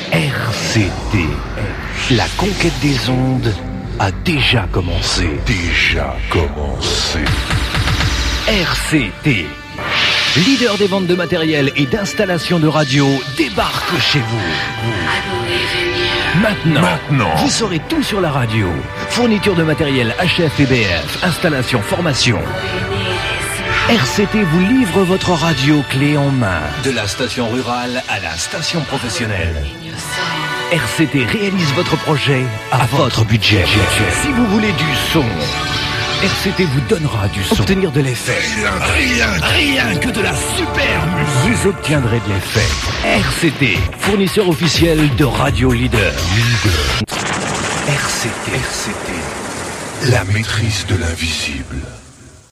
RCT, la conquête des ondes a déjà commencé. RCT, leader des ventes de matériel et d'installation de radio, débarque chez vous. Maintenant, vous saurez tout sur la radio. Fourniture de matériel HF et BF, installation, formation. RCT vous livre votre radio clé en main. De la station rurale à la station professionnelle. RCT réalise votre projet à votre budget. Si vous voulez du son, RCT vous donnera du son. Obtenir de l'effet. Rien que de la super musique. Vous obtiendrez de l'effet. RCT, fournisseur officiel de Radio Leader. RCT. La maîtrise de l'invisible.